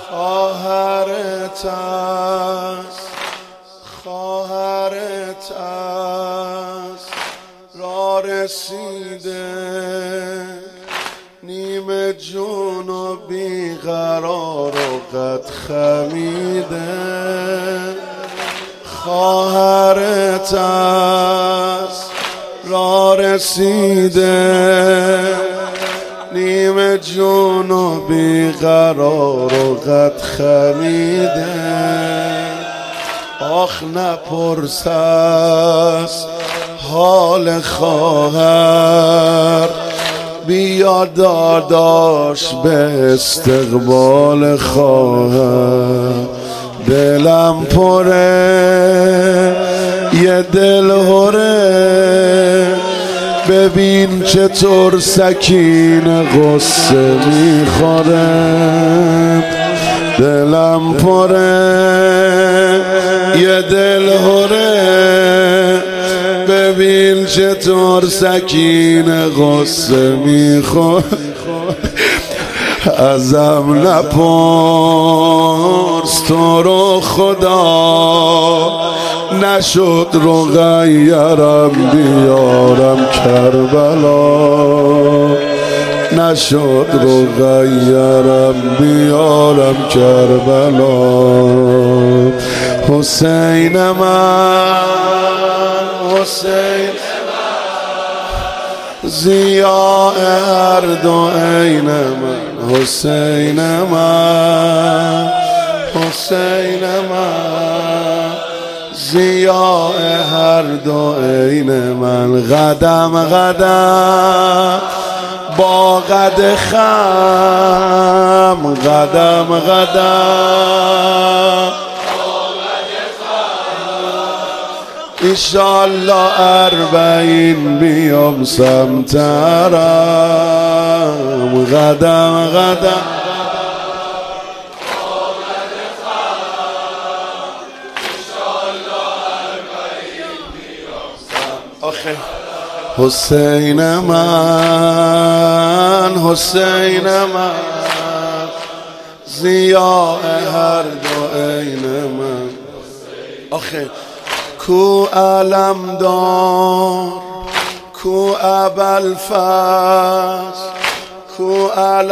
خواهرت است خواهرت است را رسیده نیمه جون و بیقرار و قد خمیده خواهرت است را رسیده نیمه جون و بیقرار و قد خمیده آخ نپرس از حال خواهر بیا داداش به استقبال خواهر دلم پره یه دل هره ببین چطور سکینه غصه میخوره دلم پره یه دل هره ببین چطور سکینه غصه میخوره ازم نپرس تو رو خدا نشد رقیرم بیارم کربلا نشد رقیرم بیارم کربلا حسین من حسین ضیاء هر دو عین من حسین من حسین من ضیاء هر دو عین من قدم قدم با قد خم قدم قدم ایشالله 40 بیام سمترم قدم قدم آخه حسین من حسین من ضیاء هر دو عین من آخه کو علمدار کو ابوالفضل کو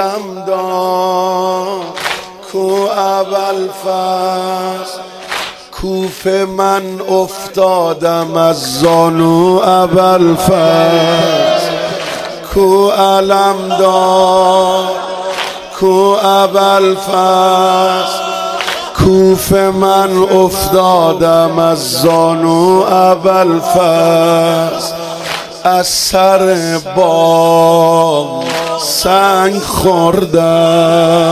علمدار کو ابوالفضل کوفه من افتادم از زانو ابوالفضل کو علمدار کو ابوالفضل کوفه من افتادم از زانو ابوالفضل از سر بام سنگ خوردم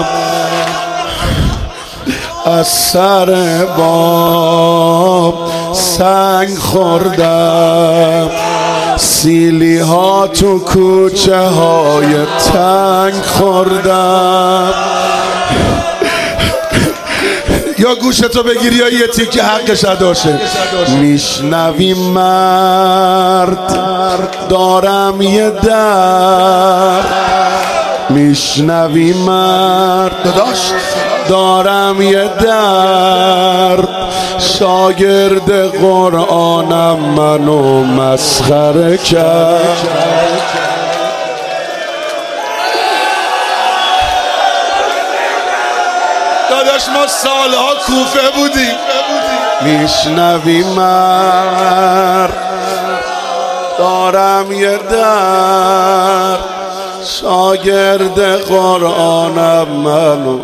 از سر بام سنگ خوردم سیلی ها تو کوچه های تنگ خوردم یا گوشتو بگیری یا یه تیکه حقش اداشه میشنوی مرد دارم یه در میشنوی مرد داداش دارم یه درد شاگرد قرآنم منو مسخره کرد داداش ما سالها کوفه بودیم میشنوی مرد دارم یه درد شاگرد قرآنم منو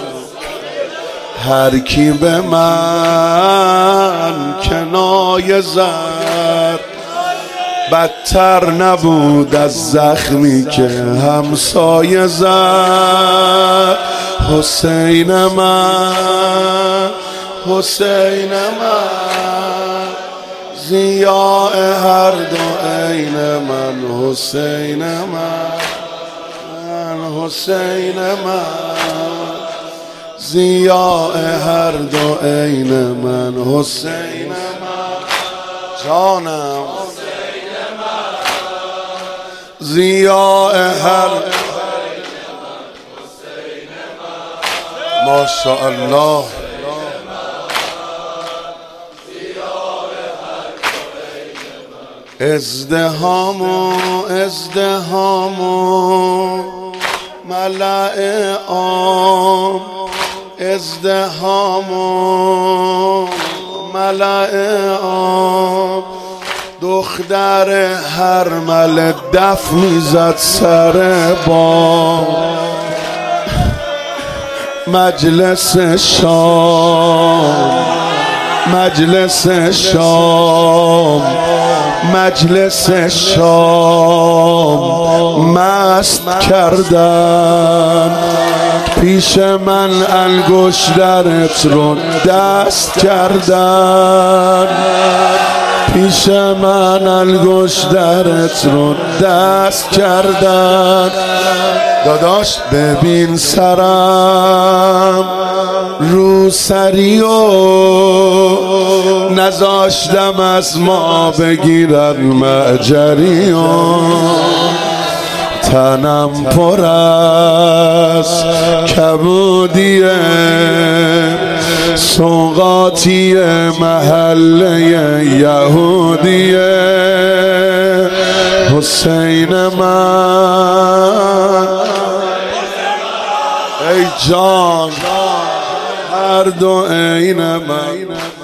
هر کی به من کنایه زد بدتر نبود از زخمی که همسایه زد حسین من حسین من ضیاء هر دو عین من حسین من حسین من ضیاء هر دو عین من حسین من جانم ضیاء هر ماشاءالله. ازدهام و ملأ عام، ازدهام و ملأ عام، دختر هرمله دف میزد سر بام، مجلس شام، مجلس شام، مجلس شام، مست کردن پیش من انگشترت رو دست کردن، پیش من انگشترت رو دست کردن. داداش ببین سرم رو سری و نذاشتم از ما بگیرن مجری و تنم پر از کبودیه، سوغاتی محله یهودیه. حسین من ای جان هر دو عین من.